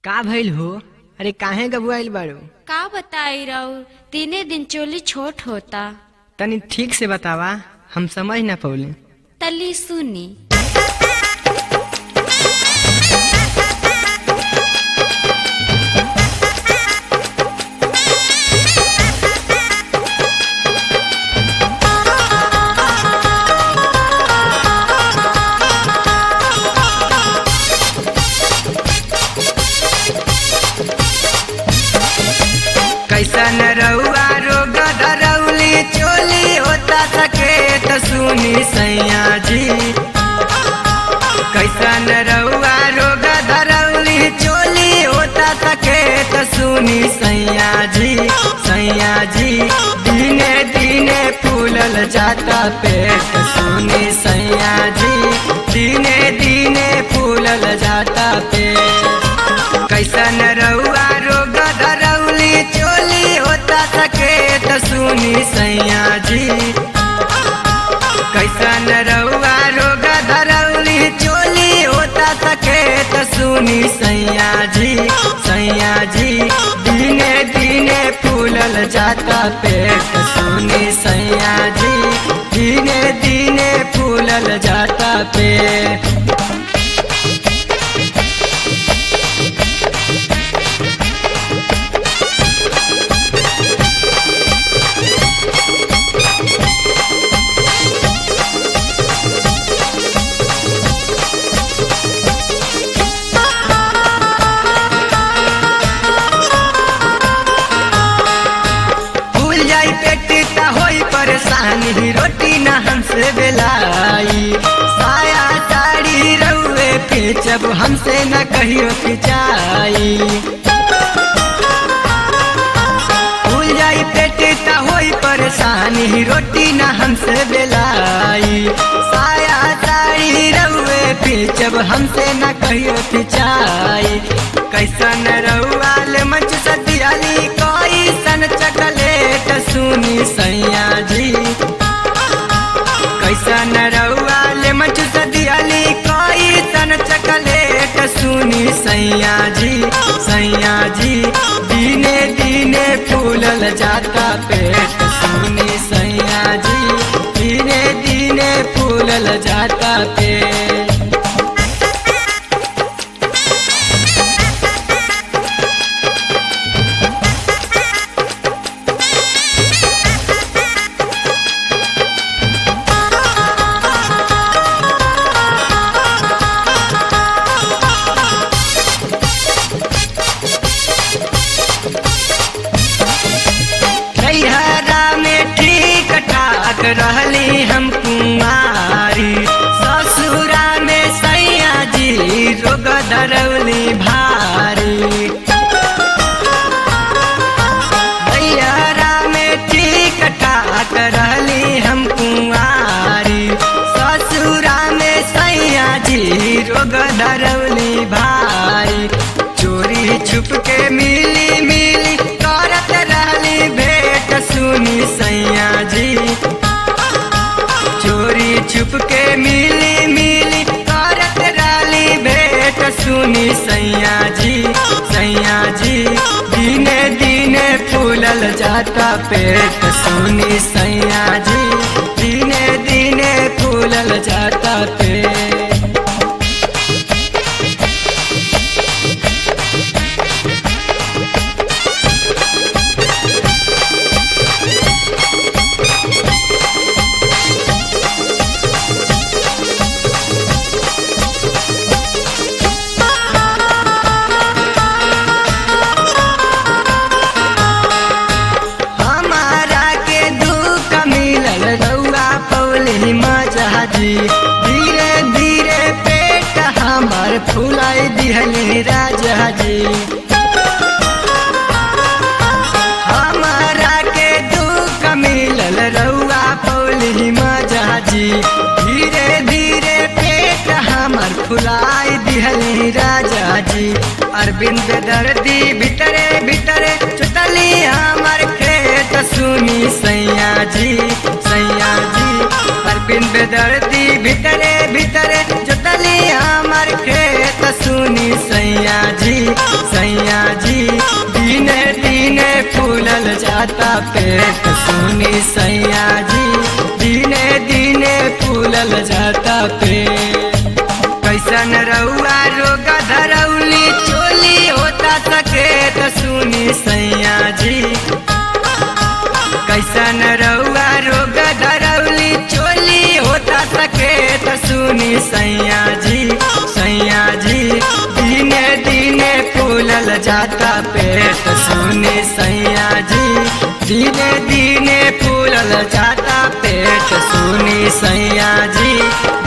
का भइल हो? अरे काहे गबुआइल बाड़ू? का बताई रहू, तीने दिन चोली छोट होता। तनी ठीक से बतावा, हम समझ ना पौली। तली सुनी। कैसन रउआ रोग धरौली चोली होता सके तो सुनी सैया जी। कैसन रउआ रोग धरौली चोली होता सके तो सुनी सैया जी। सैया जी दिने दिने फूलल जाता पेट सुनी सैया जी। दिने दिने फूलल जाता पेट। कैसन रउआ रोग धरौली चोली होता सके तो सुनी सैया जी। कैसन रउआ रोग धरौली चोली होता सके तो सुनी सैया जी। सैया जी दिने दिने फूलल जाता पेट सुनी सैया जी। दिने दिने फूलल जाता पेट। परेशानी रोटी ना हमसे बेलाई, साया साड़ी रउए पे जब हमसे न कहियो खिंचाई। भूल जाई पेट ता होई परेशानी रोटी ना हमसे बेलाई, साया साड़ी रउए पे जब हमसे न कहियो खिंचाई। कैसन रउआ ले मंच सदियाली कोई सन चकलेट सुनी सैया जी। कैसन रउआ ले मंच सदियाली कोई सन चकलेट सुनी सैया जी। सैया जी दिने दिने फूलल जाता पेट सुनी सैया जी। दिने दिने फूलल जाता पेट। रहली हम कुमारी ससुरा में सैया जी रोग धरौली भारी। भैया में ठीक ठाक रहली हम कुमारी ससुरा में सैया जी रोग धरौली भारी। चोरी छुप के मिली मिली करत रहली भेंट सुनी सैया जी। चोरी छुप के मिली मिली करत रहली भेंट सुनी सैया जी। सैया जी दिने दिने फूलल जाता पेट सुनी सैया जी। दिने दिने फूलल जाता पेट। धीरे धीरे पेट हमार फुलाई दिहली राजा जी। हमारा के दुख मिलल रउआ पौली मजा जी। धीरे धीरे पेट हमार फुलाई दिहली राजा जी। अरविंद दर्दी भीतरे भीतरे चुटली हमार खेत सुनी सैया जी। सैया जी अरविंद दर्दी भीतरे भीतरे चुटली हमार खेत सुनी सैया जी। सैया जी दिने दिने फूलल जाता पेट सुनी सैया जी दिने दिने फूलल जाता पेट कैसन रउआ रोग धरौली चोली होता सकेत सुनी सैया जी कैसन रउआ रोग धरौली चोली होता सकेत सुनी सैया जी दिने दिने फूलल जाता पेट सुनी सैया जी दिने दिने फूलल जाता पेट सुनी सैया जी